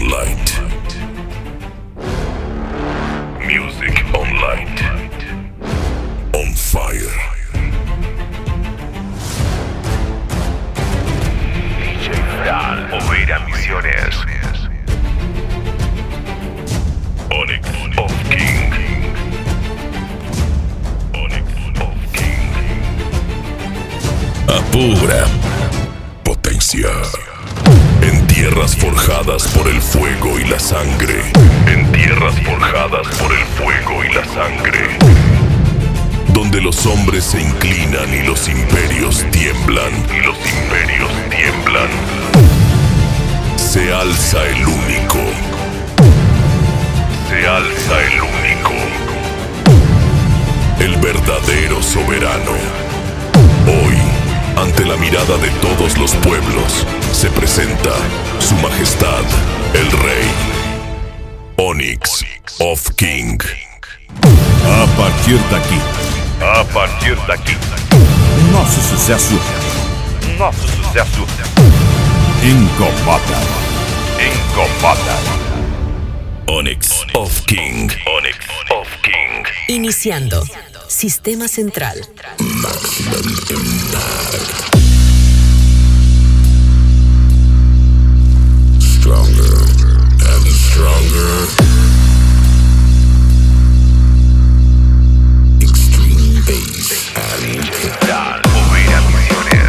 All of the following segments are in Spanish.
Light. Music on Light. On fire. DJ Fran, Oveira Misiones. Onyx of King. Onyx of King. A pura potencia. En tierras forjadas por el fuego y la sangre. En tierras forjadas por el fuego y la sangre. Donde los hombres se inclinan y los imperios tiemblan. Y los imperios tiemblan. Se alza el único. Se alza el único. El verdadero soberano. Hoy, ante la mirada de todos los pueblos, se presenta Su Majestad, el Rey. Onyx of King. A partir daqui. A partir daqui. Nosso sucesso. Nosso sucesso incomoda. incomoda. Onyx of King. Onyx of King. Iniciando. Sistema Central. Maximum impact. Stronger and stronger. Extreme bass and DJ Fran, Oveira Misiones.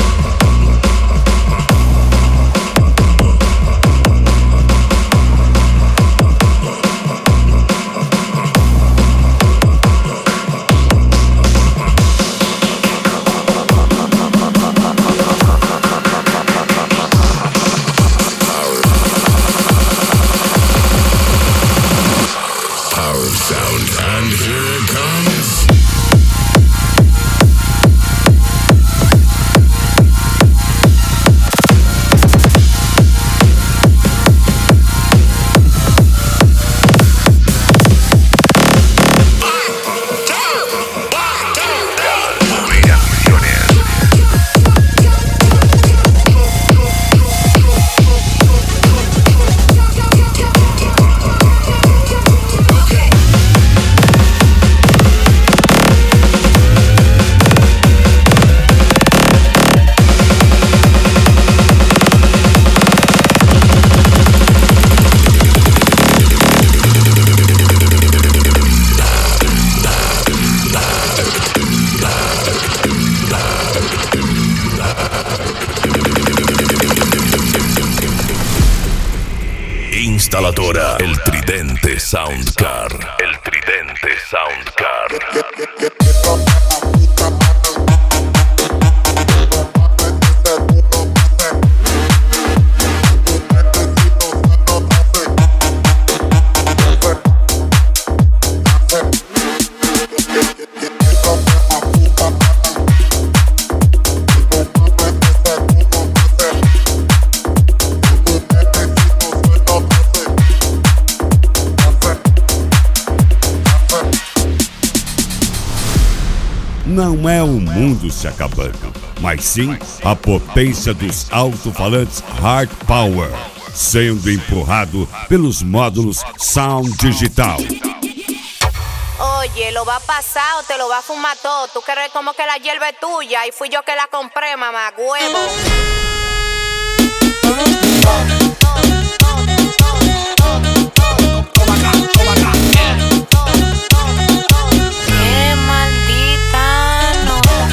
Instaladora El Tridente Soundcar. El Tridente Soundcar. Não é o mundo se acabando, mas sim a potência dos alto-falantes Hard Power, sendo empurrado pelos módulos Sound Digital. Oye, lo va a pasar o te lo va a fumar todo. Tú crees como que la hierba es tuya y fui yo que la compré, mamá, huevo. Qué maldita nota.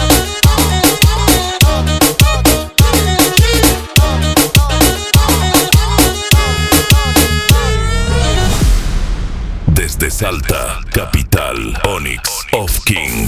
Desde Salta, capital, Onyx of King.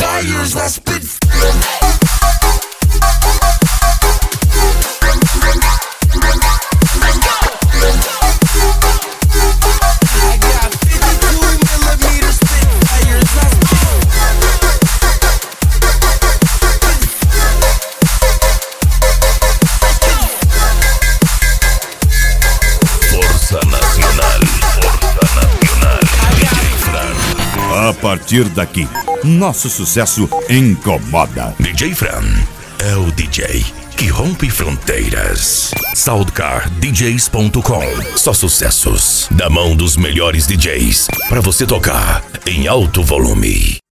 A partir daqui, nosso sucesso incomoda. DJ Fran é o DJ que rompe fronteiras. SoundcarDJs.com. Só sucessos da mão dos melhores DJs para você tocar em alto volume.